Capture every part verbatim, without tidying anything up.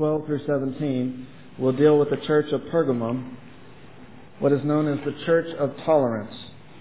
twelve through seventeen will deal with the church of Pergamum, what is known as the Church of Tolerance.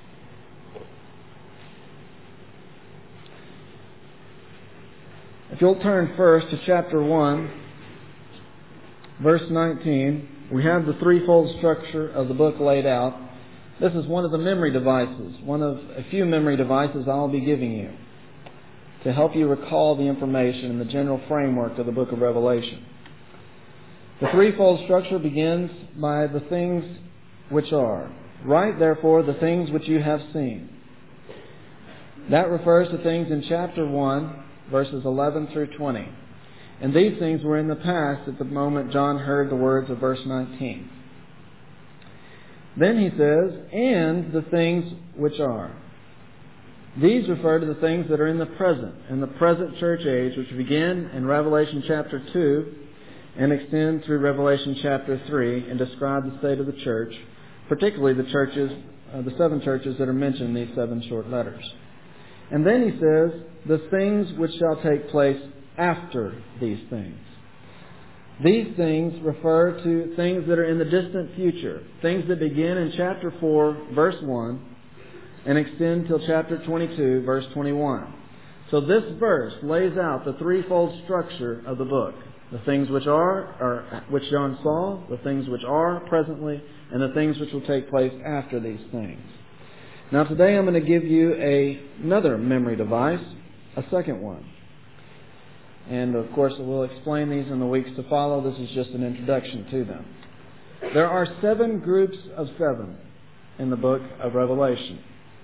If you'll turn first to chapter one, verse nineteen, we have the threefold structure of the book laid out. This is one of the memory devices, one of a few memory devices I'll be giving you to help you recall the information in the general framework of the book of Revelation. The threefold structure begins by the things which are. Write, therefore, the things which you have seen. That refers to things in chapter one, verses eleven through twenty. And these things were in the past at the moment John heard the words of verse nineteen. Then he says, and the things which are. These refer to the things that are in the present, in the present church age, which begin in Revelation chapter two and extend through Revelation chapter three and describe the state of the church, particularly the churches, uh, the seven churches that are mentioned in these seven short letters. And then he says, the things which shall take place after these things. These things refer to things that are in the distant future, things that begin in chapter four, verse one, and extend till chapter twenty-two, verse twenty-one. So this verse lays out the threefold structure of the book. The things which are, or which John saw, the things which are presently, and the things which will take place after these things. Now today I'm going to give you a, another memory device, a second one. And of course we'll explain these in the weeks to follow. This is just an introduction to them. There are seven groups of seven in the book of Revelation.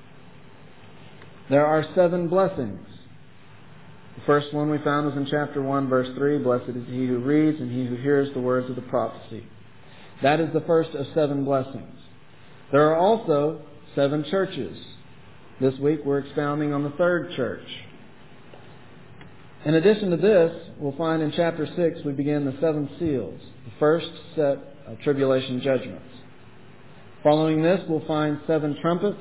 There are seven blessings. The first one we found was in chapter one, verse three. Blessed is he who reads and he who hears the words of the prophecy. That is the first of seven blessings. There are also seven churches. This week we're expounding on the third church. In addition to this, we'll find in chapter six we begin the seven seals, the first set of tribulation judgments. Following this, we'll find seven trumpets.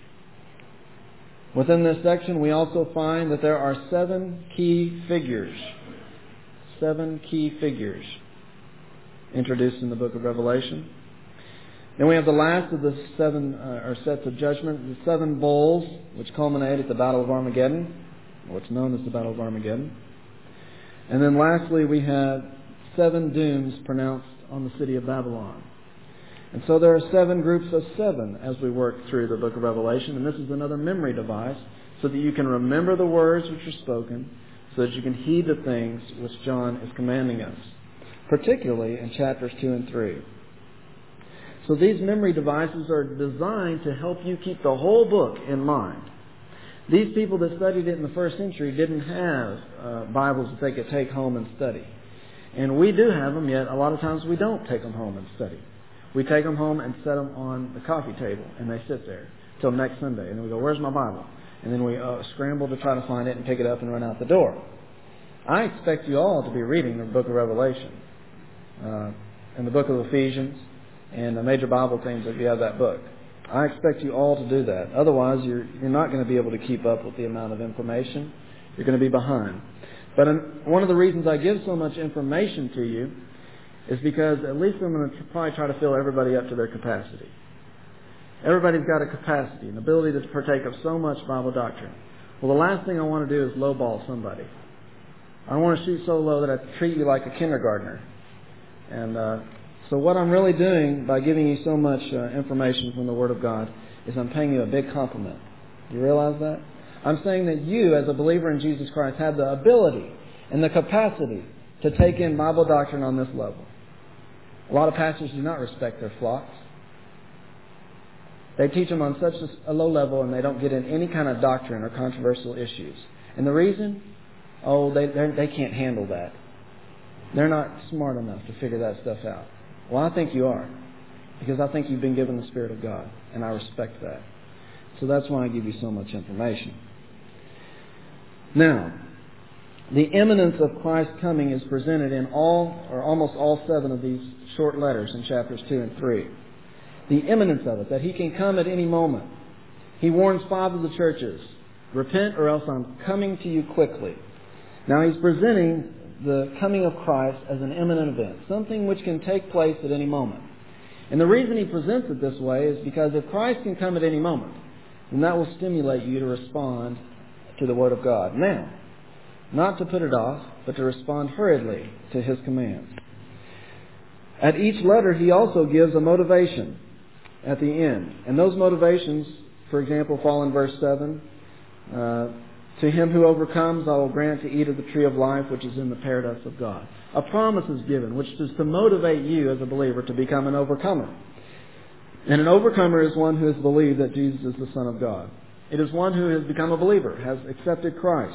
Within this section, we also find that there are seven key figures. Seven key figures introduced in the book of Revelation. Then we have the last of the seven uh, or sets of judgment, the seven bowls, which culminate at the Battle of Armageddon, what's known as the Battle of Armageddon. And then lastly, we have seven dooms pronounced on the city of Babylon. And so there are seven groups of seven as we work through the book of Revelation. And this is another memory device so that you can remember the words which are spoken, so that you can heed the things which John is commanding us, particularly in chapters two and three. So these memory devices are designed to help you keep the whole book in mind. These people that studied it in the first century didn't have uh, Bibles that they could take home and study. And we do have them, yet a lot of times we don't take them home and study. We take them home and set them on the coffee table, and they sit there till next Sunday. And then we go, where's my Bible? And then we uh, scramble to try to find it and pick it up and run out the door. I expect you all to be reading the book of Revelation uh, and the book of Ephesians and the major Bible themes if you have that book. I expect you all to do that. Otherwise, you're, you're not going to be able to keep up with the amount of information. You're going to be behind. But in, one of the reasons I give so much information to you is because at least I'm going to probably try to fill everybody up to their capacity. Everybody's got a capacity, an ability to partake of so much Bible doctrine. Well, the last thing I want to do is lowball somebody. I want to shoot so low that I treat you like a kindergartner. And uh, so what I'm really doing by giving you so much uh, information from the Word of God is I'm paying you a big compliment. You realize that? I'm saying that you, as a believer in Jesus Christ, have the ability and the capacity to take in Bible doctrine on this level. A lot of pastors do not respect their flocks. They teach them on such a low level and they don't get in any kind of doctrine or controversial issues. And the reason? Oh, they they can't handle that. They're not smart enough to figure that stuff out. Well, I think you are. Because I think you've been given the Spirit of God. And I respect that. So that's why I give you so much information. Now, the imminence of Christ's coming is presented in all, or almost all seven of these short letters in chapters two and three. The imminence of it, that He can come at any moment. He warns five of the churches, repent or else I'm coming to you quickly. Now He's presenting the coming of Christ as an imminent event, something which can take place at any moment. And the reason he presents it this way is because if Christ can come at any moment, then that will stimulate you to respond to the Word of God now. Not to put it off, but to respond hurriedly to His commands. At each letter, he also gives a motivation at the end. And those motivations, for example, fall in verse seven. Uh, to him who overcomes, I will grant to eat of the tree of life, which is in the paradise of God. A promise is given, which is to motivate you as a believer to become an overcomer. And an overcomer is one who has believed that Jesus is the Son of God. It is one who has become a believer, has accepted Christ.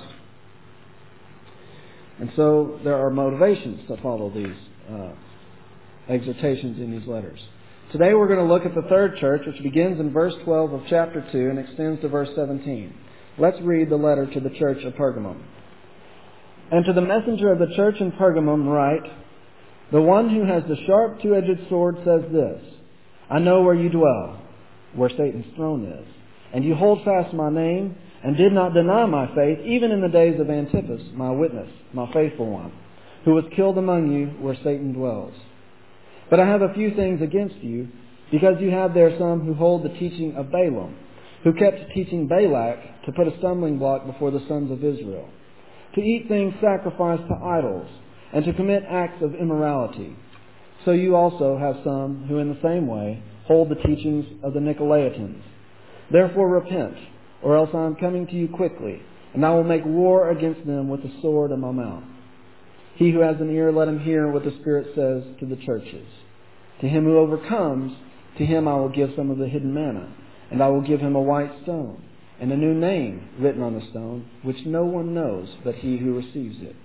And so there are motivations to follow these uh, exhortations in these letters. Today we're going to look at the third church, which begins in verse twelve of chapter two and extends to verse seventeen. Let's read the letter to the church of Pergamum. And to the messenger of the church in Pergamum write, the one who has the sharp two-edged sword says this, I know where you dwell, where Satan's throne is, and you hold fast my name, and did not deny my faith, even in the days of Antipas, my witness, my faithful one, who was killed among you where Satan dwells. But I have a few things against you, because you have there some who hold the teaching of Balaam, who kept teaching Balak to put a stumbling block before the sons of Israel, to eat things sacrificed to idols, and to commit acts of immorality. So you also have some who in the same way hold the teachings of the Nicolaitans. Therefore repent, or else I am coming to you quickly, and I will make war against them with the sword in my mouth. He who has an ear, let him hear what the Spirit says to the churches. To him who overcomes, to him I will give some of the hidden manna, and I will give him a white stone, and a new name written on the stone, which no one knows but he who receives it.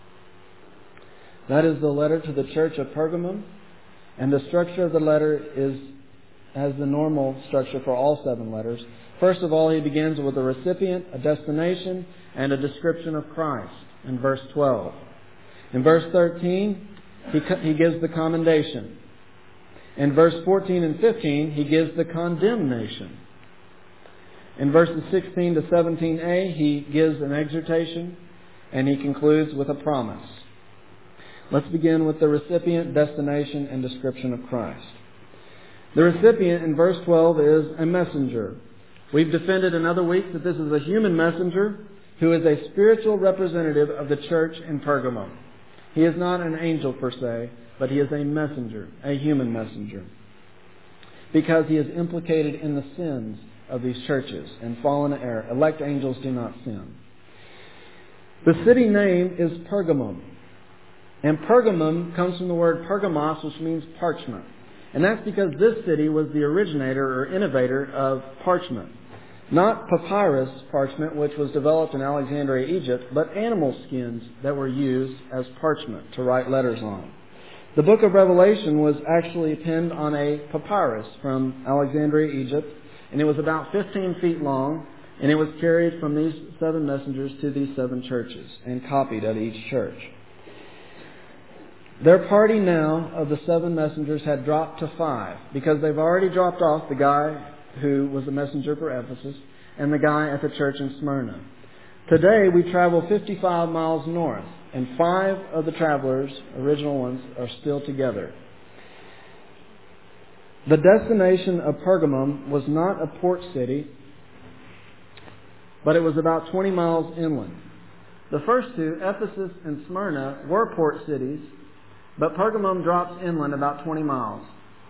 That is the letter to the church of Pergamum, and the structure of the letter is as the normal structure for all seven letters. First of all, he begins with a recipient, a destination, and a description of Christ in verse twelve. In verse thirteen, he, he gives the commendation. In verse fourteen and fifteen, he gives the condemnation. In verses sixteen to seventeen a, he gives an exhortation, and he concludes with a promise. Let's begin with the recipient, destination, and description of Christ. The recipient in verse twelve is a messenger. We've defended in other weeks that this is a human messenger who is a spiritual representative of the church in Pergamum. He is not an angel per se, but he is a messenger, a human messenger, because he is implicated in the sins of these churches and fallen error. Elect angels do not sin. The city name is Pergamum, and Pergamum comes from the word Pergamos, which means parchment. And that's because this city was the originator or innovator of parchment. Not papyrus parchment, which was developed in Alexandria, Egypt, but animal skins that were used as parchment to write letters on. The book of Revelation was actually penned on a papyrus from Alexandria, Egypt, and it was about fifteen feet long, and it was carried from these seven messengers to these seven churches and copied at each church. Their party now of the seven messengers had dropped to five, because they've already dropped off the guy who was a messenger for Ephesus and the guy at the church in Smyrna. Today we travel fifty-five miles north, and five of the travelers, original ones, are still together. The destination of Pergamum was not a port city, but it was about twenty miles inland. The first two, Ephesus and Smyrna, were port cities, but Pergamum drops inland about twenty miles.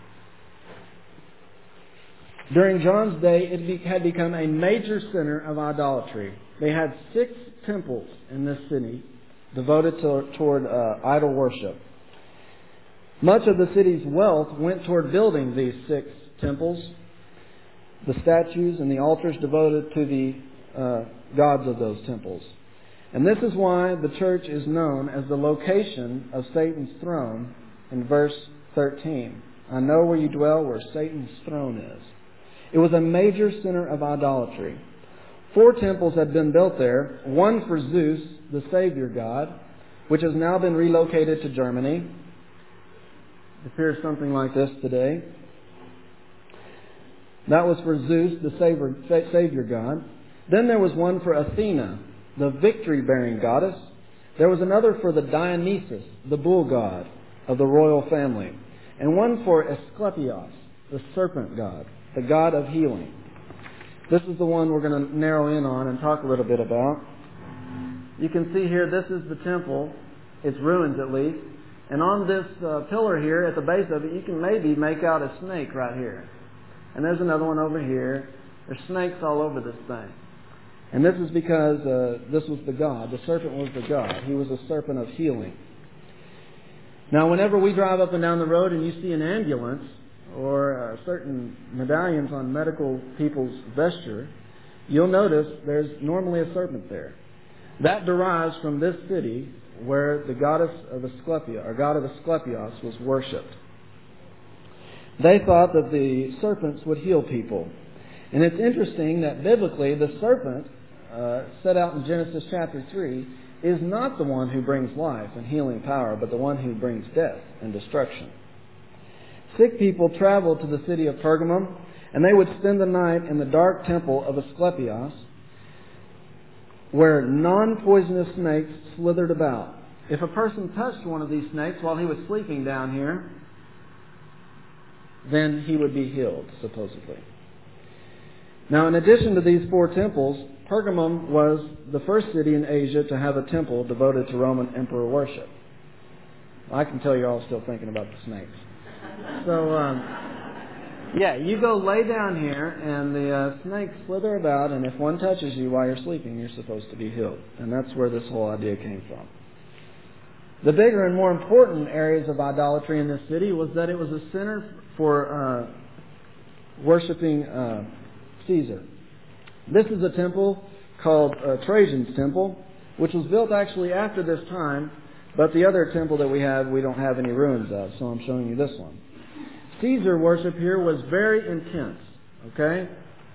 During John's day, it had become a major center of idolatry. They had six temples in this city devoted to, toward uh, idol worship. Much of the city's wealth went toward building these six temples, the statues and the altars devoted to the uh, gods of those temples. And this is why the church is known as the location of Satan's throne in verse thirteen. I know where you dwell, where Satan's throne is. It was a major center of idolatry. Four temples had been built there, one for Zeus, the Savior God, which has now been relocated to Germany. It appears something like this today. That was for Zeus, the Savior God. Then there was one for Athena, the victory-bearing goddess, There was another for the Dionysus, the bull god of the royal family, and one for Asclepios, the serpent god, the god of healing. This is the one we're going to narrow in on and talk a little bit about. You can see here, this is the temple, its ruins at least, and on this uh, pillar here at the base of it, you can maybe make out a snake right here. And there's another one over here. There's snakes all over this thing. And this is because uh, this was the god. The serpent was the god. He was a serpent of healing. Now, whenever we drive up and down the road and you see an ambulance or uh, certain medallions on medical people's vesture, you'll notice there's normally a serpent there. That derives from this city where the goddess of Asclepios, or god of Asclepios, was worshipped. They thought that the serpents would heal people. And it's interesting that biblically the serpent, uh, set out in Genesis chapter three, is not the one who brings life and healing power, but the one who brings death and destruction. Sick people traveled to the city of Pergamum, and they would spend the night in the dark temple of Asclepios, where non-poisonous snakes slithered about. If a person touched one of these snakes while he was sleeping down here, then he would be healed, supposedly. Now, in addition to these four temples, Pergamum was the first city in Asia to have a temple devoted to Roman emperor worship. I can tell you're all still thinking about the snakes. So, um, yeah, you go lay down here, and the uh, snakes slither about, and if one touches you while you're sleeping, you're supposed to be healed. And that's where this whole idea came from. The bigger and more important areas of idolatry in this city was that it was a center for uh, worshiping uh, Caesar. This is a temple called uh, Trajan's Temple, which was built actually after this time, but the other temple that we have, we don't have any ruins of, so I'm showing you this one. Caesar worship here was very intense, okay?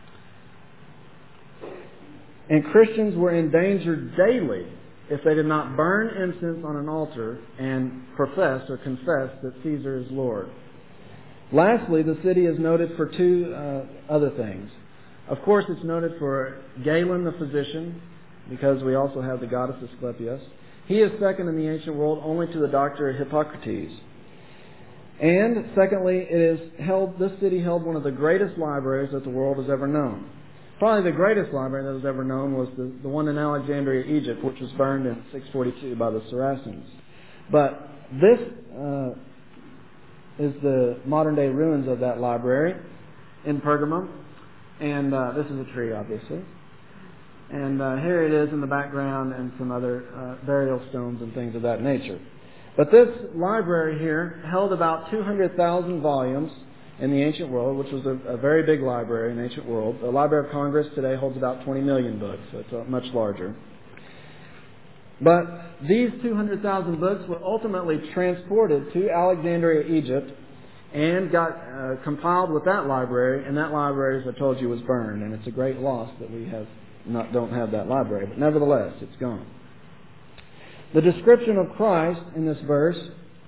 And Christians were endangered daily if they did not burn incense on an altar and profess or confess that Caesar is Lord. Lastly, the city is noted for two uh, other things. Of course, it's noted for Galen the physician, because we also have the goddess Asclepios. He is second in the ancient world only to the doctor Hippocrates. And secondly, it is held. This city held one of the greatest libraries that the world has ever known. Probably the greatest library that was ever known was the, the one in Alexandria, Egypt, which was burned in six forty-two by the Saracens. But this uh, is the modern-day ruins of that library in Pergamum. And uh, this is a tree, obviously. And uh, here it is in the background, and some other uh, burial stones and things of that nature. But this library here held about two hundred thousand volumes in the ancient world, which was a, a very big library in the ancient world. The Library of Congress today holds about twenty million books, so it's uh, much larger. But these two hundred thousand books were ultimately transported to Alexandria, Egypt, and got uh, compiled with that library, and that library, as I told you, was burned. And it's a great loss that we have not don't have that library, but nevertheless, it's gone. The description of Christ in this verse,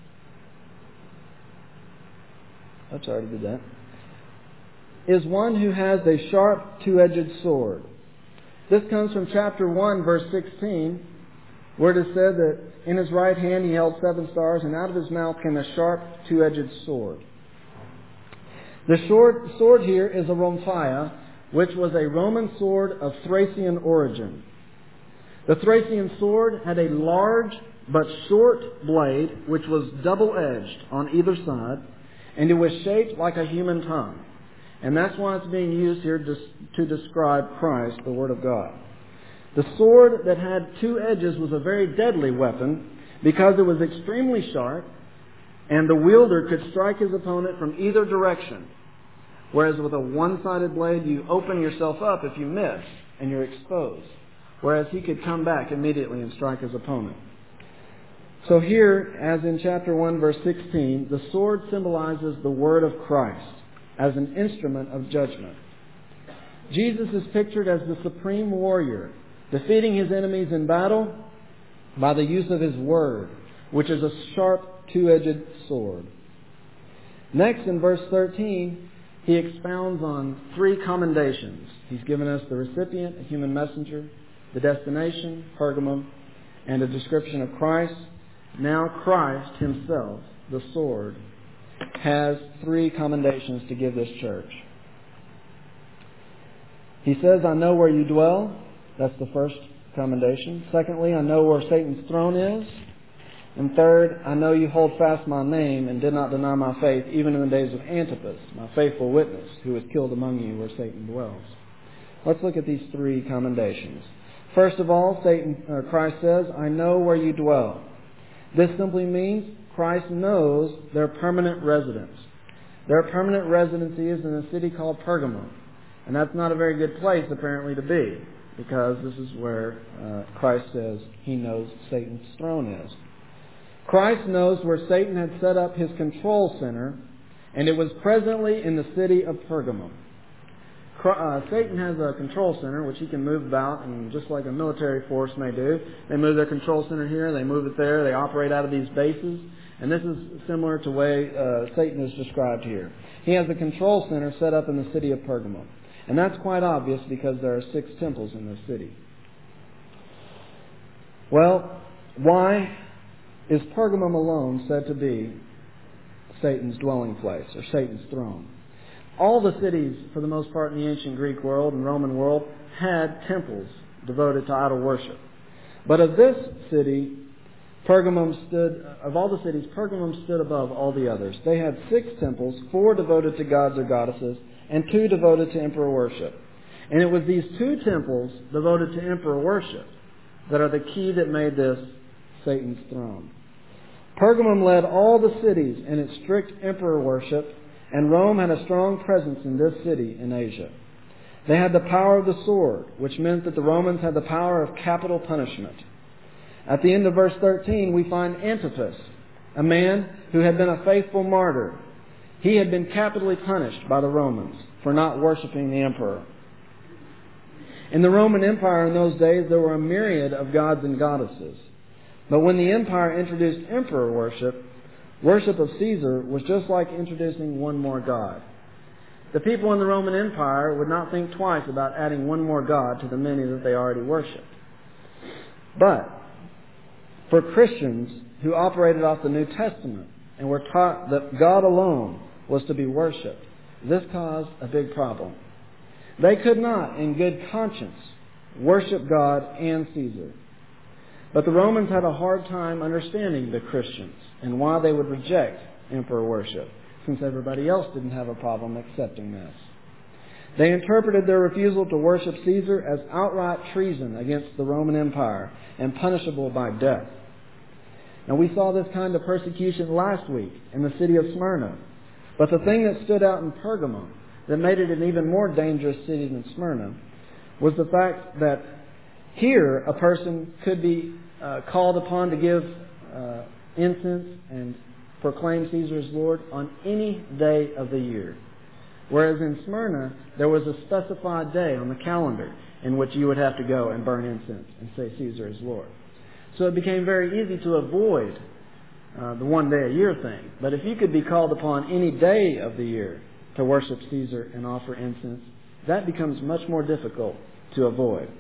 oops, I already did that, is one who has a sharp two-edged sword. This comes from chapter one, verse sixteen, where it is said that in his right hand he held seven stars, and out of his mouth came a sharp two-edged sword. The short sword here is a rhomphaia, which was a Roman sword of Thracian origin. The Thracian sword had a large but short blade, which was double-edged on either side, and it was shaped like a human tongue. And that's why it's being used here to describe Christ, the Word of God. The sword that had two edges was a very deadly weapon because it was extremely sharp, and the wielder could strike his opponent from either direction. Whereas with a one-sided blade, you open yourself up if you miss, and you're exposed. Whereas he could come back immediately and strike his opponent. So here, as in chapter one, verse sixteen, the sword symbolizes the word of Christ as an instrument of judgment. Jesus is pictured as the supreme warrior, defeating his enemies in battle by the use of his word, which is a sharp two-edged sword. Next, in verse thirteen, he expounds on three commendations. He's given us the recipient, a human messenger, the destination, Pergamum, and a description of Christ, now Christ himself, the sword, has three commendations to give this church. He says, I know where you dwell. That's the first commendation. Secondly, I know where Satan's throne is. And third, I know you hold fast my name and did not deny my faith, even in the days of Antipas, my faithful witness, who was killed among you where Satan dwells. Let's look at these three commendations. First of all, Satan, or Christ says, I know where you dwell. This simply means Christ knows their permanent residence. Their permanent residency is in a city called Pergamum. And that's not a very good place, apparently, to be, because this is where uh, Christ says he knows Satan's throne is. Christ knows where Satan had set up his control center, and it was presently in the city of Pergamum. Uh, Satan has a control center which he can move about, and just like a military force may do, they move their control center here, they move it there, they operate out of these bases, and this is similar to the way uh, Satan is described here. He has a control center set up in the city of Pergamum, and that's quite obvious because there are six temples in this city. Well, why is Pergamum alone said to be Satan's dwelling place, or Satan's throne? All the cities, for the most part in the ancient Greek world and Roman world, had temples devoted to idol worship. But of this city, Pergamum stood, of all the cities, Pergamum stood above all the others. They had six temples, four devoted to gods or goddesses, and two devoted to emperor worship. And it was these two temples devoted to emperor worship that are the key that made this Satan's throne. Pergamum led all the cities in its strict emperor worship, and Rome had a strong presence in this city in Asia. They had the power of the sword, which meant that the Romans had the power of capital punishment. At the end of verse thirteen, we find Antipas, a man who had been a faithful martyr. He had been capitally punished by the Romans for not worshiping the emperor. In the Roman Empire in those days, there were a myriad of gods and goddesses. But when the empire introduced emperor worship, worship of Caesar was just like introducing one more god. The people in the Roman Empire would not think twice about adding one more god to the many that they already worshipped. But for Christians who operated off the New Testament and were taught that God alone was to be worshipped, this caused a big problem. They could not, in good conscience, worship God and Caesar. But the Romans had a hard time understanding the Christians and why they would reject emperor worship, since everybody else didn't have a problem accepting this. They interpreted their refusal to worship Caesar as outright treason against the Roman Empire and punishable by death. Now, we saw this kind of persecution last week in the city of Smyrna. But the thing that stood out in Pergamum that made it an even more dangerous city than Smyrna was the fact that here a person could be uh, called upon to give uh, incense and proclaim Caesar as Lord on any day of the year. Whereas in Smyrna, there was a specified day on the calendar in which you would have to go and burn incense and say Caesar is Lord. So it became very easy to avoid uh, the one day a year thing. But if you could be called upon any day of the year to worship Caesar and offer incense, that becomes much more difficult to avoid.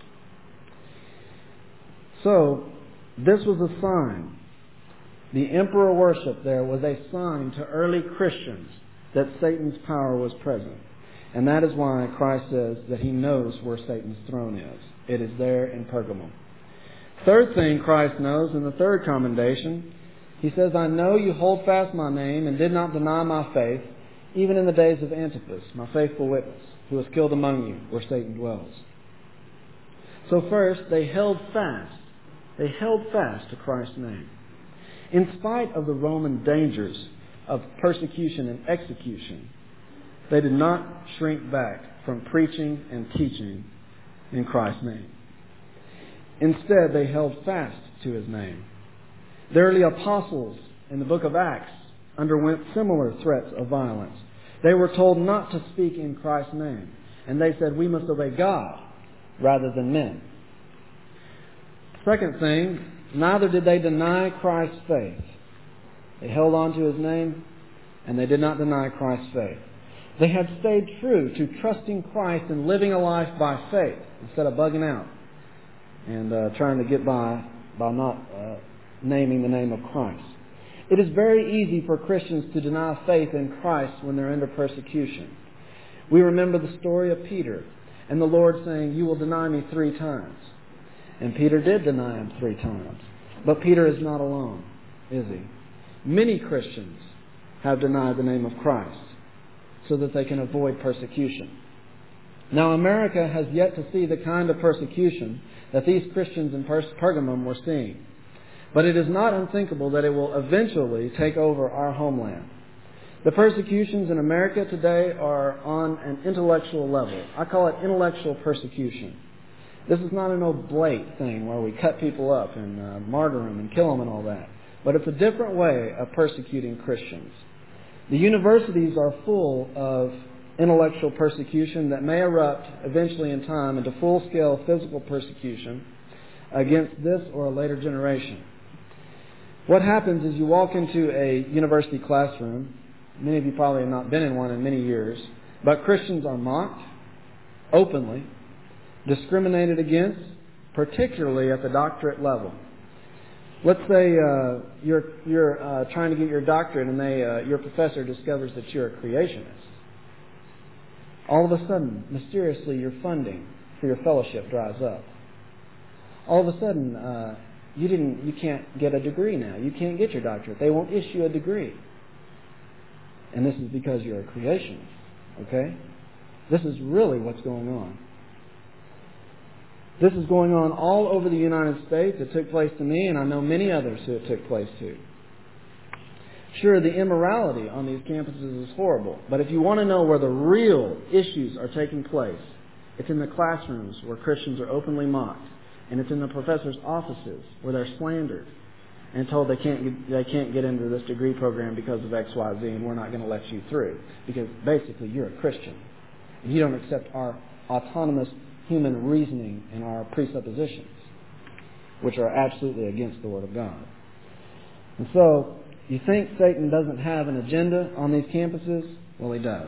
So, this was a sign. The emperor worship there was a sign to early Christians that Satan's power was present. And that is why Christ says that he knows where Satan's throne is. It is there in Pergamum. Third thing Christ knows in the third commendation, he says, I know you hold fast my name and did not deny my faith, even in the days of Antipas, my faithful witness, who was killed among you where Satan dwells. So first, they held fast. They held fast to Christ's name. In spite of the Roman dangers of persecution and execution, they did not shrink back from preaching and teaching in Christ's name. Instead, they held fast to his name. The early apostles in the book of Acts underwent similar threats of violence. They were told not to speak in Christ's name, and they said, we must obey God rather than men. Second thing, neither did they deny Christ's faith. They held on to his name, and they did not deny Christ's faith. They had stayed true to trusting Christ and living a life by faith instead of bugging out and uh, trying to get by by not uh, naming the name of Christ. It is very easy for Christians to deny faith in Christ when they're under persecution. We remember the story of Peter and the Lord saying, "You will deny me three times." And Peter did deny him three times. But Peter is not alone, is he? Many Christians have denied the name of Christ so that they can avoid persecution. Now, America has yet to see the kind of persecution that these Christians in Pergamum were seeing. But it is not unthinkable that it will eventually take over our homeland. The persecutions in America today are on an intellectual level. I call it intellectual persecution. This is not an oblate thing where we cut people up and uh, martyr them and kill them and all that. But it's a different way of persecuting Christians. The universities are full of intellectual persecution that may erupt eventually in time into full-scale physical persecution against this or a later generation. What happens is you walk into a university classroom. Many of you probably have not been in one in many years, but Christians are mocked openly, discriminated against, particularly at the doctorate level. Let's say uh, you're you're uh, trying to get your doctorate, and they uh, your professor discovers that you're a creationist. All of a sudden, mysteriously, your funding for your fellowship dries up. All of a sudden, uh, you didn't you can't get a degree now. You can't get your doctorate. They won't issue a degree. And this is because you're a creationist. Okay? This is really what's going on. This is going on all over the United States. It took place to me, and I know many others who it took place to. Sure, the immorality on these campuses is horrible, but if you want to know where the real issues are taking place, it's in the classrooms where Christians are openly mocked, and it's in the professors' offices where they're slandered and told they can't get, they can't get into this degree program because of X, Y, Z, and we're not going to let you through because basically you're a Christian. You don't accept our autonomous human reasoning and our presuppositions, which are absolutely against the Word of God. And so, you think Satan doesn't have an agenda on these campuses? Well, he does.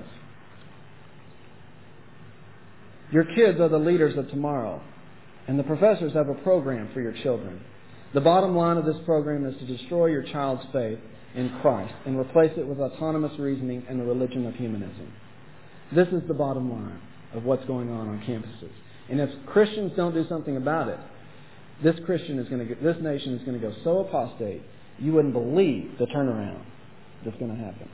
Your kids are the leaders of tomorrow, and the professors have a program for your children. The bottom line of this program is to destroy your child's faith in Christ and replace it with autonomous reasoning and the religion of humanism. This is the bottom line of what's going on on campuses. And if Christians don't do something about it, this Christian is going to, this nation is going to go so apostate, you wouldn't believe the turnaround that's going to happen.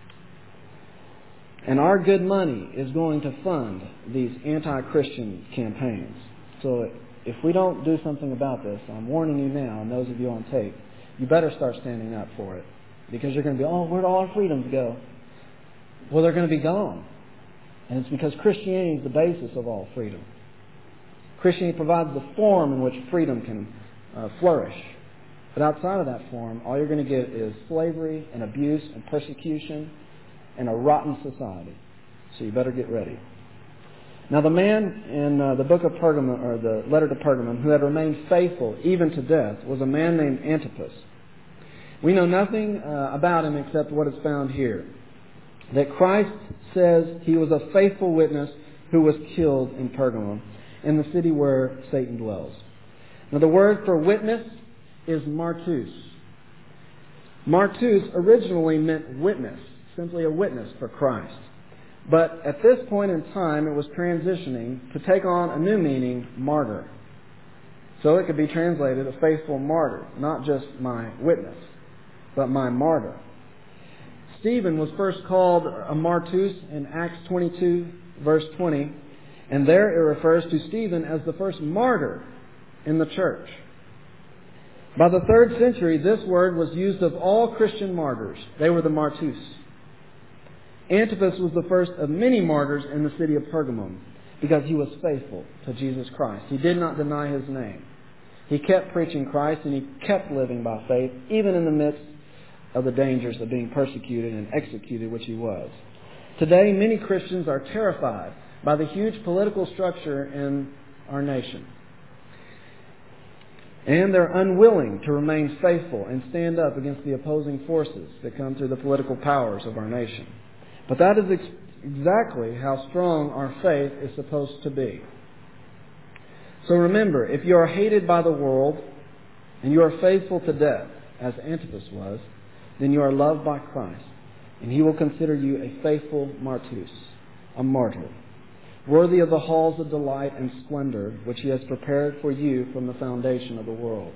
And our good money is going to fund these anti-Christian campaigns. So if we don't do something about this, I'm warning you now, and those of you on tape, you better start standing up for it. Because you're going to be, oh, where'd all our freedoms go? Well, they're going to be gone. And it's because Christianity is the basis of all freedom. Christianity provides the form in which freedom can uh, flourish. But outside of that form, all you're going to get is slavery and abuse and persecution and a rotten society. So you better get ready. Now the man in uh, the book of Pergamum, or the letter to Pergamum, who had remained faithful even to death, was a man named Antipas. We know nothing uh, about him except what is found here. That Christ says he was a faithful witness who was killed in Pergamum, in the city where Satan dwells. Now the word for witness is martus. Martus originally meant witness, simply a witness for Christ. But at this point in time, it was transitioning to take on a new meaning, martyr. So it could be translated a faithful martyr, not just my witness, but my martyr. Stephen was first called a martus in Acts twenty-two, verse twenty, and there it refers to Stephen as the first martyr in the church. By the third century, this word was used of all Christian martyrs. They were the martus. Antipas was the first of many martyrs in the city of Pergamum because he was faithful to Jesus Christ. He did not deny his name. He kept preaching Christ and he kept living by faith, even in the midst of the dangers of being persecuted and executed, which he was. Today, many Christians are terrified by the huge political structure in our nation. And they're unwilling to remain faithful and stand up against the opposing forces that come through the political powers of our nation. But that is ex- exactly how strong our faith is supposed to be. So remember, if you are hated by the world and you are faithful to death, as Antipas was, then you are loved by Christ, and He will consider you a faithful martus, a martyr, worthy of the halls of delight and splendor which He has prepared for you from the foundation of the world.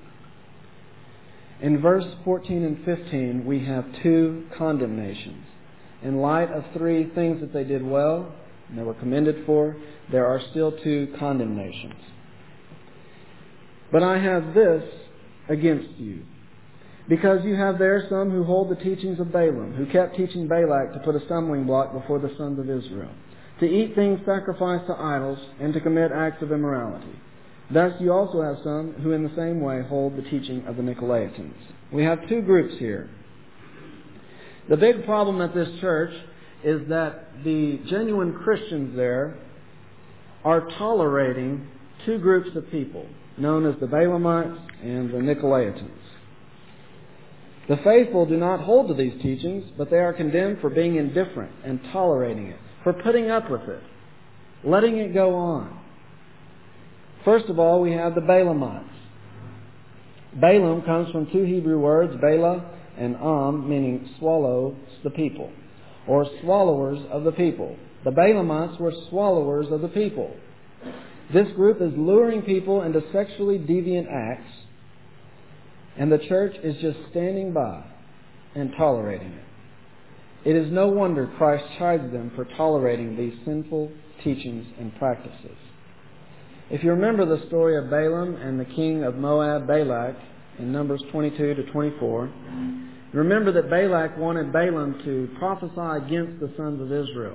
In verse fourteen and fifteen, we have two condemnations. In light of three things that they did well and they were commended for, there are still two condemnations. But I have this against you, because you have there some who hold the teachings of Balaam, who kept teaching Balak to put a stumbling block before the sons of Israel, to eat things sacrificed to idols, and to commit acts of immorality. Thus you also have some who in the same way hold the teaching of the Nicolaitans. We have two groups here. The big problem at this church is that the genuine Christians there are tolerating two groups of people, known as the Balaamites and the Nicolaitans. The faithful do not hold to these teachings, but they are condemned for being indifferent and tolerating it, for putting up with it, letting it go on. First of all, we have the Balaamites. Balaam comes from two Hebrew words, Bala and Am, meaning swallows the people, or swallowers of the people. The Balaamites were swallowers of the people. This group is luring people into sexually deviant acts, and the church is just standing by and tolerating it. It is no wonder Christ chides them for tolerating these sinful teachings and practices. If you remember the story of Balaam and the king of Moab, Balak, in Numbers twenty-two to twenty-four, remember that Balak wanted Balaam to prophesy against the sons of Israel.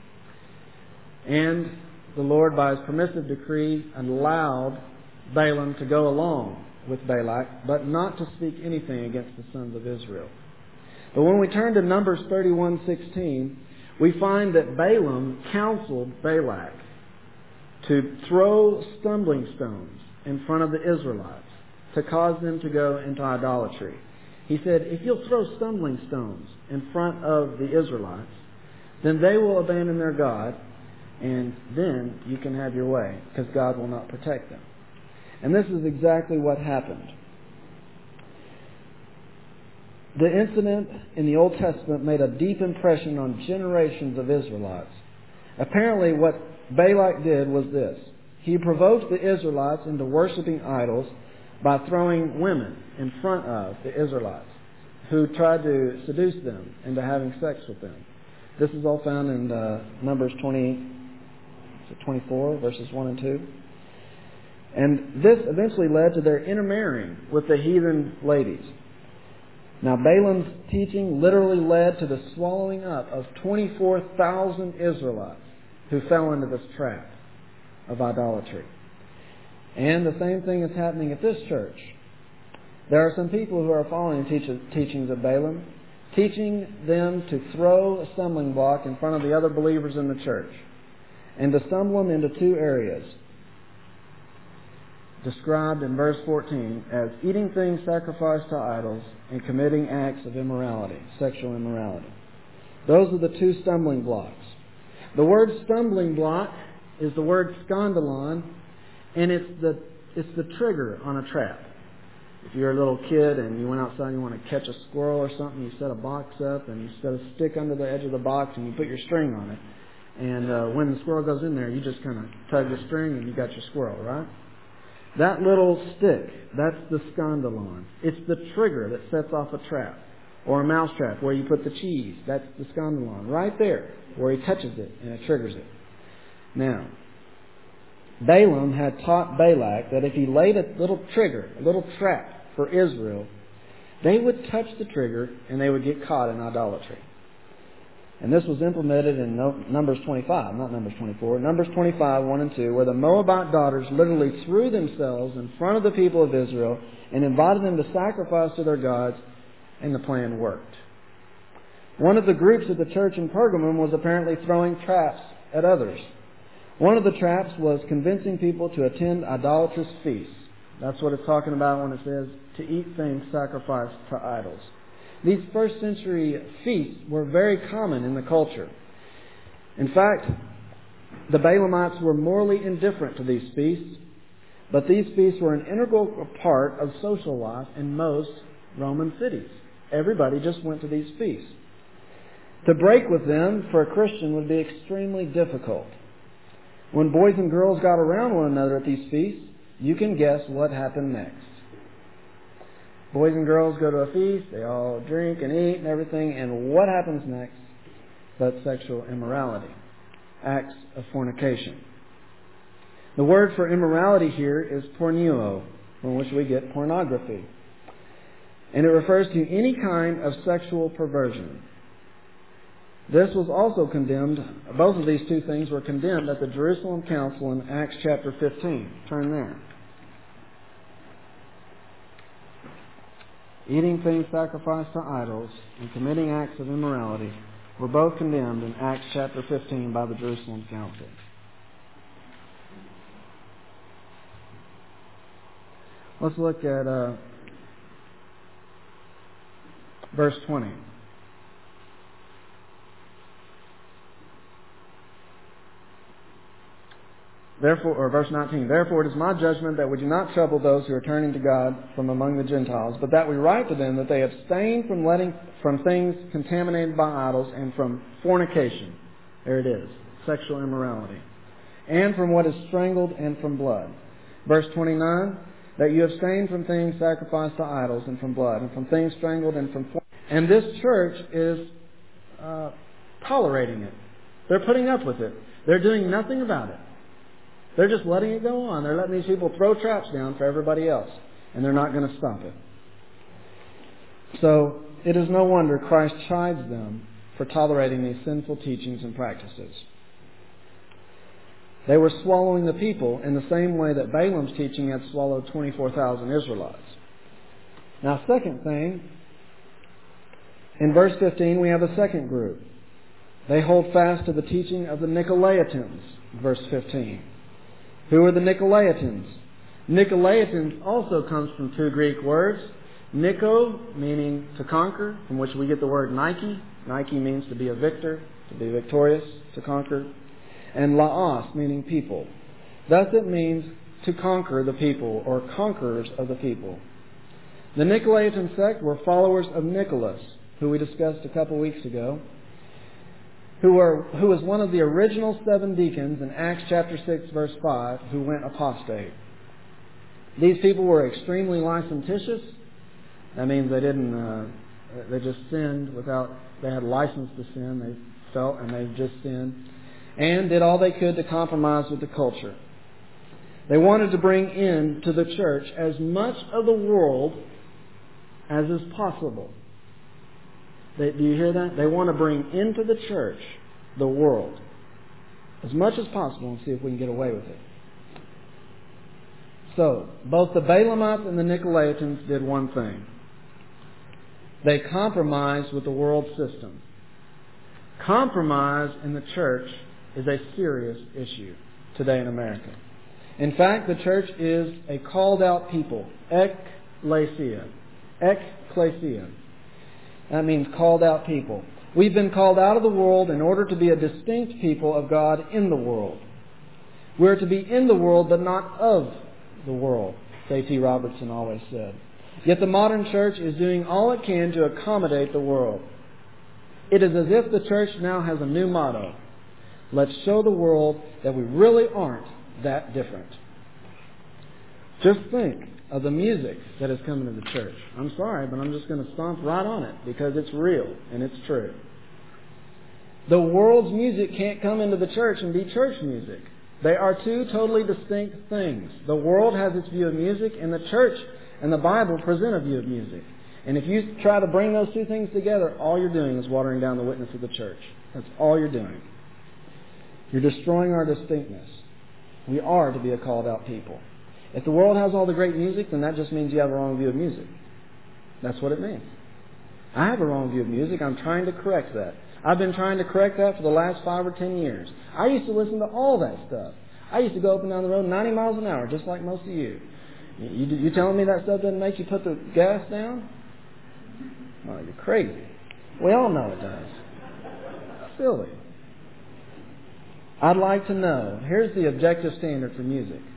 And the Lord, by His permissive decree, allowed Balaam to go along with Balak, but not to speak anything against the sons of Israel. But when we turn to Numbers thirty-one sixteen, we find that Balaam counseled Balak to throw stumbling stones in front of the Israelites to cause them to go into idolatry. He said, if you'll throw stumbling stones in front of the Israelites, then they will abandon their God, and then you can have your way, because God will not protect them. And this is exactly what happened. The incident in the Old Testament made a deep impression on generations of Israelites. Apparently what Balak did was this. He provoked the Israelites into worshiping idols by throwing women in front of the Israelites who tried to seduce them into having sex with them. This is all found in uh, Numbers twenty, twenty-four, verses one and two. And this eventually led to their intermarrying with the heathen ladies. Now, Balaam's teaching literally led to the swallowing up of twenty-four thousand Israelites who fell into this trap of idolatry. And the same thing is happening at this church. There are some people who are following the teachings of Balaam, teaching them to throw a stumbling block in front of the other believers in the church, and to stumble them into two areas, described in verse fourteen as eating things sacrificed to idols and committing acts of immorality, sexual immorality. Those are the two stumbling blocks. The word stumbling block is the word scandalon, and it's the it's the trigger on a trap. If you're a little kid and you went outside and you want to catch a squirrel or something, you set a box up and you set a stick under the edge of the box and you put your string on it. And uh, when the squirrel goes in there, you just kind of tug the string and you got your squirrel, right? That little stick, that's the scandalon. It's the trigger that sets off a trap. Or a mouse trap where you put the cheese. That's the scandalon. Right there, where he touches it and it triggers it. Now, Balaam had taught Balak that if he laid a little trigger, a little trap for Israel, they would touch the trigger and they would get caught in idolatry. And this was implemented in Numbers twenty-five, not Numbers twenty-four. Numbers twenty-five, one and two, where the Moabite daughters literally threw themselves in front of the people of Israel and invited them to sacrifice to their gods, and the plan worked. One of the groups at the church in Pergamum was apparently throwing traps at others. One of the traps was convincing people to attend idolatrous feasts. That's what it's talking about when it says to eat things sacrificed to idols. These first century feasts were very common in the culture. In fact, the Balaamites were morally indifferent to these feasts. But these feasts were an integral part of social life in most Roman cities. Everybody just went to these feasts. To break with them for a Christian would be extremely difficult. When boys and girls got around one another at these feasts, you can guess what happened next. Boys and girls go to a feast, they all drink and eat and everything, and what happens next but sexual immorality, acts of fornication. The word for immorality here is porneo, from which we get pornography. And it refers to any kind of sexual perversion. This was also condemned, both of these two things were condemned at the Jerusalem Council in Acts chapter fifteen. Turn there. Eating things sacrificed to idols and committing acts of immorality were both condemned in Acts chapter fifteen by the Jerusalem Council. Let's look at uh, verse twenty. Therefore, or verse nineteen, therefore it is my judgment that we do not trouble those who are turning to God from among the Gentiles, but that we write to them that they abstain from letting from things contaminated by idols and from fornication. There it is, sexual immorality. And from what is strangled and from blood. Verse twenty-nine, that you abstain from things sacrificed to idols and from blood, and from things strangled and from fornication. And this church is uh, tolerating it. They're putting up with it. They're doing nothing about it. They're just letting it go on. They're letting these people throw traps down for everybody else. And they're not going to stop it. So, it is no wonder Christ chides them for tolerating these sinful teachings and practices. They were swallowing the people in the same way that Balaam's teaching had swallowed twenty-four thousand Israelites. Now, second thing, in verse fifteen we have a second group. They hold fast to the teaching of the Nicolaitans, verse fifteen. Who are the Nicolaitans? Nicolaitans also comes from two Greek words. Nico, meaning to conquer, from which we get the word Nike. Nike means to be a victor, to be victorious, to conquer. And laos, meaning people. Thus it means to conquer the people, or conquerors of the people. The Nicolaitan sect were followers of Nicholas, who we discussed a couple weeks ago, who were who was one of the original seven deacons in Acts chapter six, verse five, who went apostate. These people were extremely licentious. That means they didn't, uh, they just sinned without, they had license to sin, they felt, and they just sinned, and did all they could to compromise with the culture. They wanted to bring in to the church as much of the world as is possible. They, do you hear that? They want to bring into the church the world as much as possible and see if we can get away with it. So, both the Balaamites and the Nicolaitans did one thing. They compromised with the world system. Compromise in the church is a serious issue today in America. In fact, the church is a called out people. Ekklesia. Ekklesia. That means called out people. We've been called out of the world in order to be a distinct people of God in the world. We're to be in the world, but not of the world, A T Robertson always said. Yet the modern church is doing all it can to accommodate the world. It is as if the church now has a new motto. Let's show the world that we really aren't that different. Just think of the music that has come into the church. I'm sorry, but I'm just going to stomp right on it because it's real and it's true. The world's music can't come into the church and be church music. They are two totally distinct things. The world has its view of music, and the church and the Bible present a view of music. And if you try to bring those two things together, all you're doing is watering down the witness of the church. That's all you're doing. You're destroying our distinctness. We are to be a called out people. If the world has all the great music, then that just means you have a wrong view of music. That's what it means. I have a wrong view of music. I'm trying to correct that. I've been trying to correct that for the last five or ten years. I used to listen to all that stuff. I used to go up and down the road ninety miles an hour, just like most of you. You, you telling me that stuff doesn't make you put the gas down? Oh, you're crazy. We all know it does. Silly. I'd like to know, here's the objective standard for music.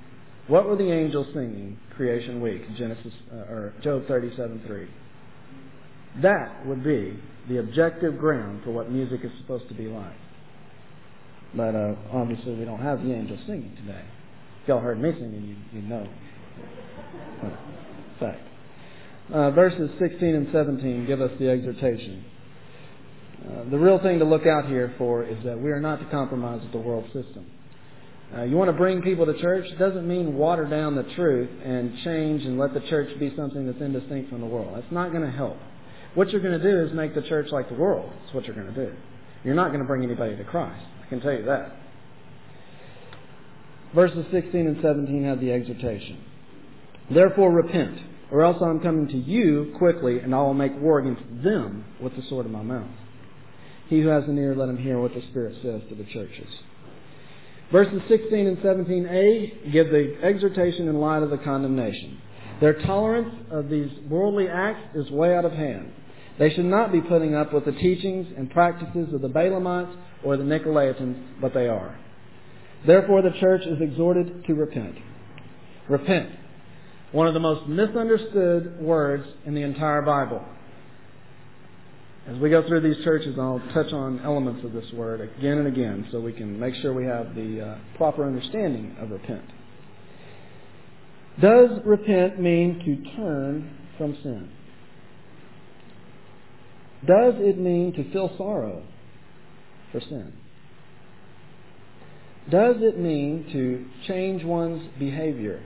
What were the angels singing creation week, Genesis uh, or Job thirty-seven three? That would be the objective ground for what music is supposed to be like. But uh, obviously we don't have the angels singing today. If y'all heard me singing, you, you know. Fact. Uh, verses sixteen and seventeen give us the exhortation. Uh, the real thing to look out here for is that we are not to compromise with the world system. Uh, you want to bring people to church, it doesn't mean water down the truth and change and let the church be something that's indistinct from the world. That's not going to help. What you're going to do is make the church like the world. That's what you're going to do. You're not going to bring anybody to Christ. I can tell you that. Verses sixteen and seventeen have the exhortation. Therefore repent, or else I am coming to you quickly, and I will make war against them with the sword of my mouth. He who has an ear, let him hear what the Spirit says to the churches. Verses sixteen and seventeen a give the exhortation in light of the condemnation. Their tolerance of these worldly acts is way out of hand. They should not be putting up with the teachings and practices of the Balaamites or the Nicolaitans, but they are. Therefore, the church is exhorted to repent. Repent. One of the most misunderstood words in the entire Bible. As we go through these churches, I'll touch on elements of this word again and again so we can make sure we have the uh, proper understanding of repent. Does repent mean to turn from sin? Does it mean to feel sorrow for sin? Does it mean to change one's behavior?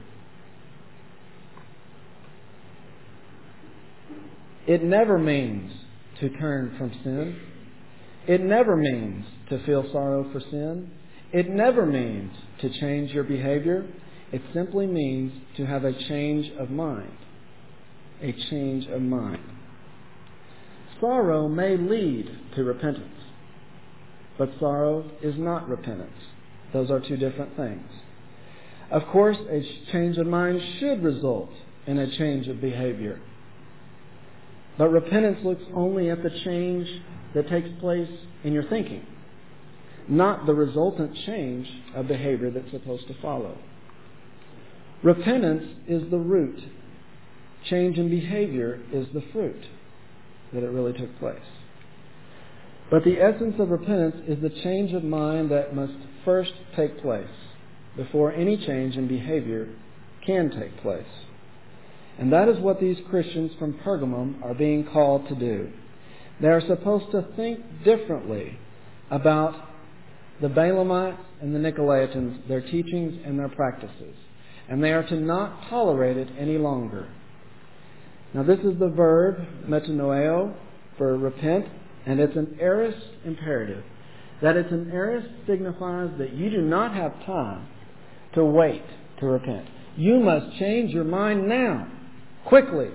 It never means to turn from sin. It never means to feel sorrow for sin. It never means to change your behavior. It simply means to have a change of mind. A change of mind. Sorrow may lead to repentance, but sorrow is not repentance. Those are two different things. Of course, a change of mind should result in a change of behavior. But repentance looks only at the change that takes place in your thinking, not the resultant change of behavior that's supposed to follow. Repentance is the root. Change in behavior is the fruit that it really took place. But the essence of repentance is the change of mind that must first take place before any change in behavior can take place. And that is what these Christians from Pergamum are being called to do. They are supposed to think differently about the Balaamites and the Nicolaitans, their teachings and their practices. And they are to not tolerate it any longer. Now this is the verb metanoeo for repent, and it's an aorist imperative. That it's an aorist signifies that you do not have time to wait to repent. You must change your mind now, quickly.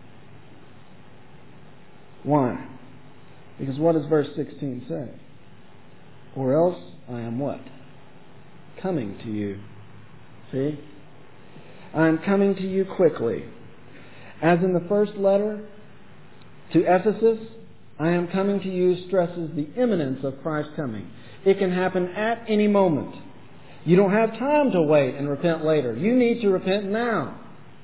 Why? Because what does verse sixteen say? Or else I am what? Coming to you. See? I am coming to you quickly. As in the first letter to Ephesus, I am coming to you stresses the imminence of Christ's coming. It can happen at any moment. You don't have time to wait and repent later. You need to repent now.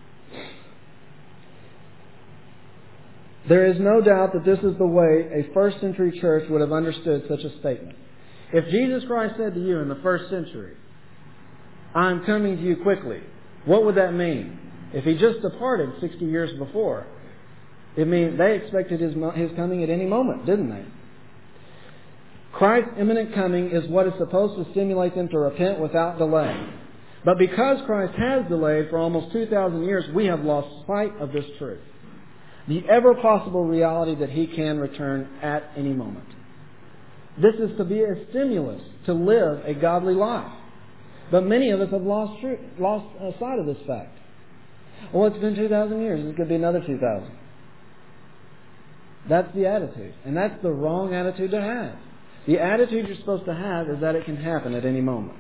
There is no doubt that this is the way a first century church would have understood such a statement. If Jesus Christ said to you in the first century, I am coming to you quickly, what would that mean? If he just departed sixty years before, it means they expected his, his coming at any moment, didn't they? Christ's imminent coming is what is supposed to stimulate them to repent without delay. But because Christ has delayed for almost two thousand years, we have lost sight of this truth. The ever possible reality that he can return at any moment. This is to be a stimulus to live a godly life. But many of us have lost, truth, lost uh, sight of this fact. Well, it's been two thousand years. It could be another two thousand. That's the attitude. And that's the wrong attitude to have. The attitude you're supposed to have is that it can happen at any moment.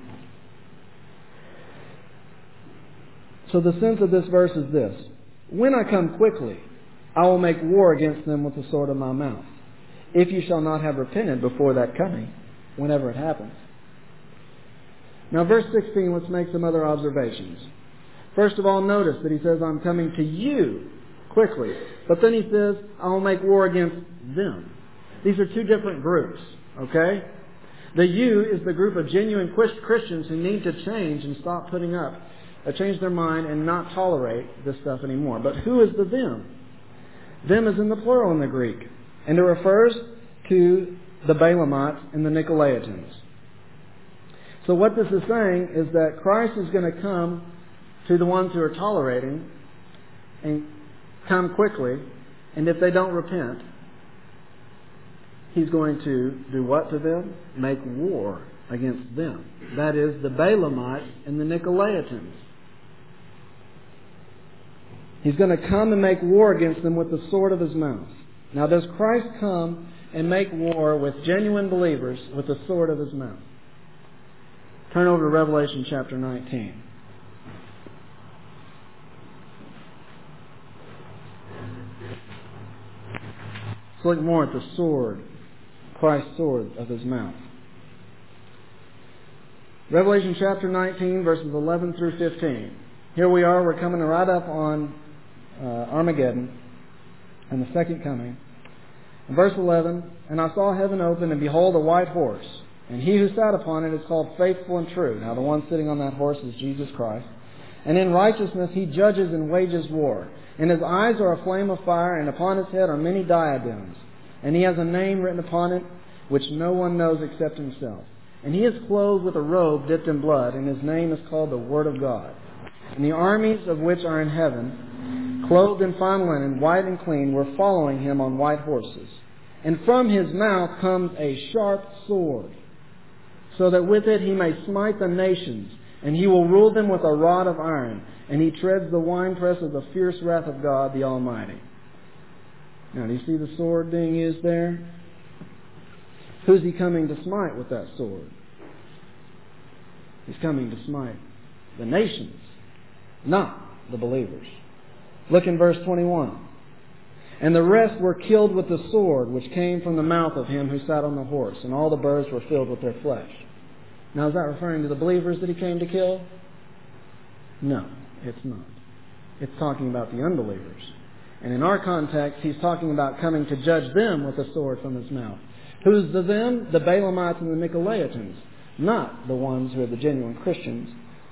So the sense of this verse is this. When I come quickly, I will make war against them with the sword of my mouth. If you shall not have repented before that coming, whenever it happens. Now verse sixteen, let's make some other observations. First of all, notice that he says, I'm coming to you quickly. But then he says, I will make war against them. These are two different groups, okay? The you is the group of genuine Christians who need to change and stop putting up, uh, change their mind and not tolerate this stuff anymore. But who is the them? Them is in the plural in the Greek. And it refers to the Balaamites and the Nicolaitans. So what this is saying is that Christ is going to come to the ones who are tolerating and come quickly. And if they don't repent, He's going to do what to them? Make war against them. That is, the Balaamites and the Nicolaitans. He's going to come and make war against them with the sword of His mouth. Now, does Christ come and make war with genuine believers with the sword of His mouth? Turn over to Revelation chapter nineteen. Let's look more at the sword, Christ's sword of His mouth. Revelation chapter nineteen, verses eleven through fifteen. Here we are, we're coming right up on uh, Armageddon and the second coming. In verse eleven, and I saw heaven open, and behold, a white horse. And he who sat upon it is called Faithful and True. Now the one sitting on that horse is Jesus Christ. And in righteousness he judges and wages war. And his eyes are a flame of fire, and upon his head are many diadems. And he has a name written upon it, which no one knows except himself. And he is clothed with a robe dipped in blood, and his name is called the Word of God. And the armies of which are in heaven, clothed in fine linen, white and clean, were following him on white horses. And from his mouth comes a sharp sword, so that with it he may smite the nations, and he will rule them with a rod of iron, and he treads the winepress of the fierce wrath of God the Almighty. Now, do you see the sword being used there? Who's he coming to smite with that sword? He's coming to smite the nations, not the believers. Look in verse twenty-one. And the rest were killed with the sword which came from the mouth of him who sat on the horse, and all the birds were filled with their flesh. Now, is that referring to the believers that he came to kill? No, it's not. It's talking about the unbelievers. And in our context, he's talking about coming to judge them with a sword from his mouth. Who's the them? The Balaamites and the Nicolaitans, not the ones who are the genuine Christians.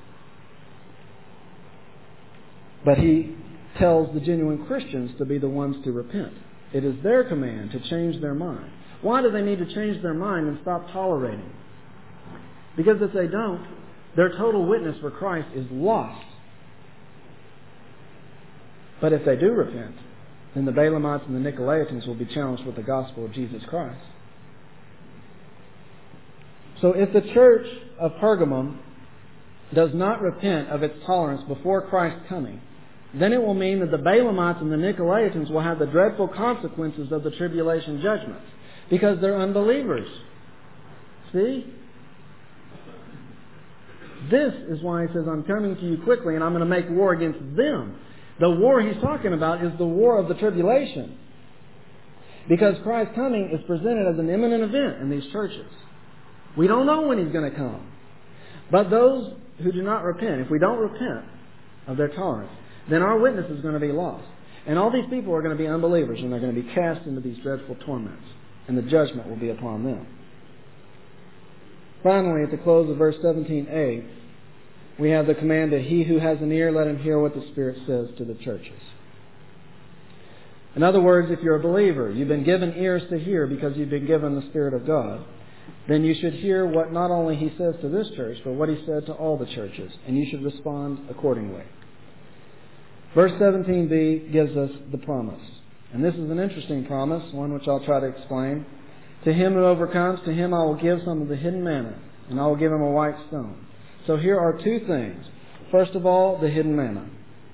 But he tells the genuine Christians to be the ones to repent. It is their command to change their mind. Why do they need to change their mind and stop tolerating? Because if they don't, their total witness for Christ is lost. But if they do repent, then the Balaamites and the Nicolaitans will be challenged with the gospel of Jesus Christ. So if the church of Pergamum does not repent of its tolerance before Christ's coming, then it will mean that the Balaamites and the Nicolaitans will have the dreadful consequences of the tribulation judgments, because they're unbelievers. See? This is why he says, I'm coming to you quickly and I'm going to make war against them. The war he's talking about is the war of the tribulation. Because Christ's coming is presented as an imminent event in these churches. We don't know when He's going to come. But those who do not repent, if we don't repent of their tolerance, then our witness is going to be lost. And all these people are going to be unbelievers, and they're going to be cast into these dreadful torments. And the judgment will be upon them. Finally, at the close of verse seventeen a, we have the command that he who has an ear, let him hear what the Spirit says to the churches. In other words, if you're a believer, you've been given ears to hear because you've been given the Spirit of God, then you should hear what not only He says to this church, but what He said to all the churches, and you should respond accordingly. Verse seventeen b gives us the promise. And this is an interesting promise, one which I'll try to explain. To him who overcomes, to him I will give some of the hidden manna, and I will give him a white stone. So here are two things. First of all, the hidden manna.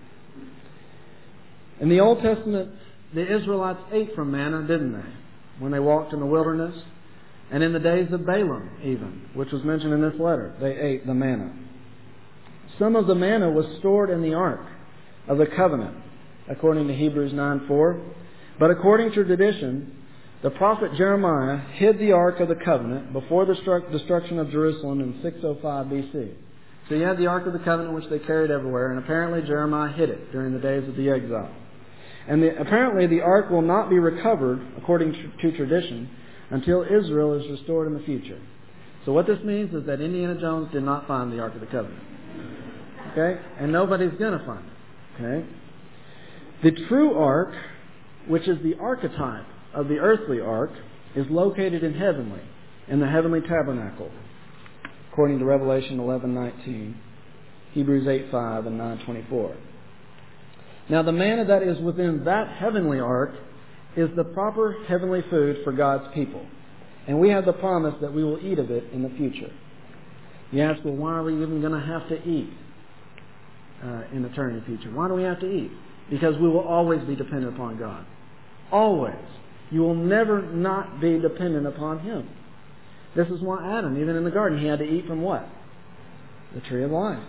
In the Old Testament, the Israelites ate from manna, didn't they? When they walked in the wilderness. And in the days of Balaam, even, which was mentioned in this letter, they ate the manna. Some of the manna was stored in the ark of the covenant, according to Hebrews nine four. But according to tradition, the prophet Jeremiah hid the ark of the covenant before the destruction of Jerusalem in six oh five B C. So you had the Ark of the Covenant, which they carried everywhere, and apparently Jeremiah hid it during the days of the exile. And the, apparently the Ark will not be recovered, according to, to tradition, until Israel is restored in the future. So what this means is that Indiana Jones did not find the Ark of the Covenant. Okay? And nobody's going to find it. Okay? The true Ark, which is the archetype of the earthly Ark, is located in heavenly, in the heavenly tabernacle, according to Revelation eleven nineteen, Hebrews eight five, and nine twenty-four. Now the manna that is within that heavenly ark is the proper heavenly food for God's people. And we have the promise that we will eat of it in the future. You ask, well, why are we even going to have to eat uh, in eternity future? Why do we have to eat? Because we will always be dependent upon God. Always. You will never not be dependent upon Him. This is why Adam, even in the garden, he had to eat from what? The tree of life.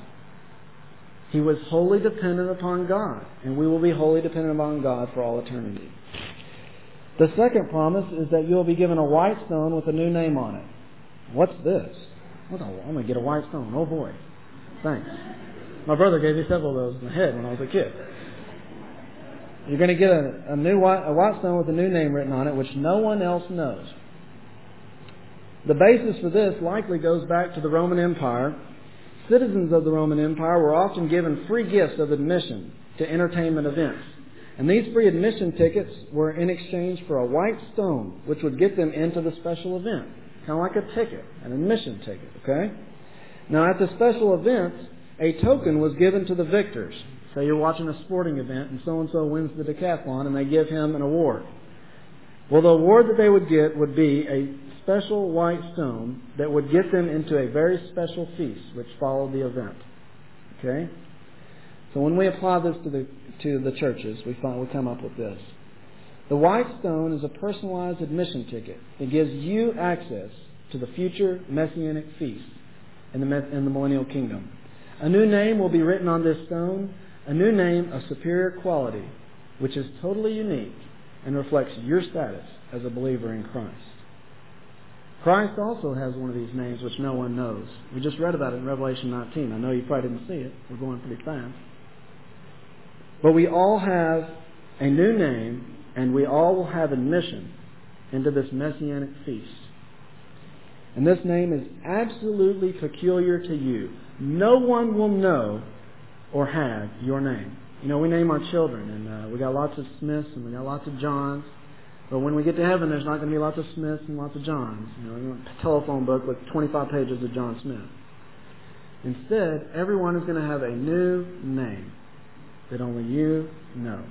He was wholly dependent upon God, and we will be wholly dependent upon God for all eternity. The second promise is that you'll be given a white stone with a new name on it. What's this? What a, I'm going to get a white stone. Oh boy. Thanks. My brother gave me several of those in the head when I was a kid. You're going to get a, a new white, a white stone with a new name written on it, which no one else knows. The basis for this likely goes back to the Roman Empire. Citizens of the Roman Empire were often given free gifts of admission to entertainment events. And these free admission tickets were in exchange for a white stone, which would get them into the special event. Kind of like a ticket, an admission ticket, okay? Now, at the special events, a token was given to the victors. Say you're watching a sporting event and so-and-so wins the decathlon and they give him an award. Well, the award that they would get would be a special white stone that would get them into a very special feast which followed the event. Okay? So when we apply this to the to the churches, we find we come up with this. The white stone is a personalized admission ticket that gives you access to the future messianic feast in the in the millennial kingdom. A new name will be written on this stone, a new name of superior quality, which is totally unique and reflects your status as a believer in Christ. Christ also has one of these names which no one knows. We just read about it in Revelation nineteen. I know you probably didn't see it. We're going pretty fast. But we all have a new name, and we all will have admission into this messianic feast. And this name is absolutely peculiar to you. No one will know or have your name. You know, we name our children, and uh, we got lots of Smiths and we got lots of Johns. But when we get to heaven, there's not going to be lots of Smiths and lots of Johns. You know, a telephone book with twenty-five pages of John Smith. Instead, everyone is going to have a new name that only you know.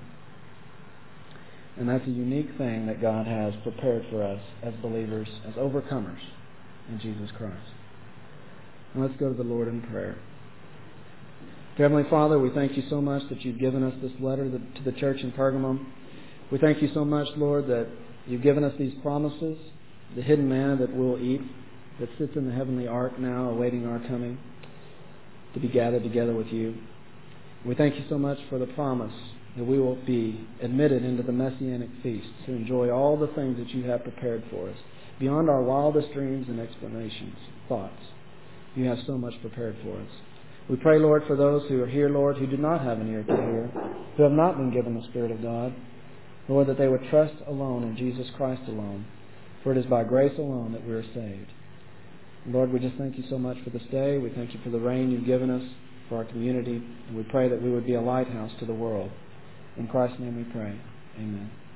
And that's a unique thing that God has prepared for us as believers, as overcomers in Jesus Christ. And let's go to the Lord in prayer. Heavenly Father, we thank you so much that you've given us this letter to the church in Pergamum. We thank you so much, Lord, that you've given us these promises, the hidden manna that we'll eat, that sits in the heavenly ark now, awaiting our coming, to be gathered together with you. We thank you so much for the promise that we will be admitted into the Messianic feast to enjoy all the things that you have prepared for us, beyond our wildest dreams and explanations, thoughts. You have so much prepared for us. We pray, Lord, for those who are here, Lord, who do not have an ear to hear, who have not been given the Spirit of God, Lord, that they would trust alone in Jesus Christ alone, for it is by grace alone that we are saved. Lord, we just thank you so much for this day. We thank you for the rain you've given us, for our community, and we pray that we would be a lighthouse to the world. In Christ's name we pray. Amen.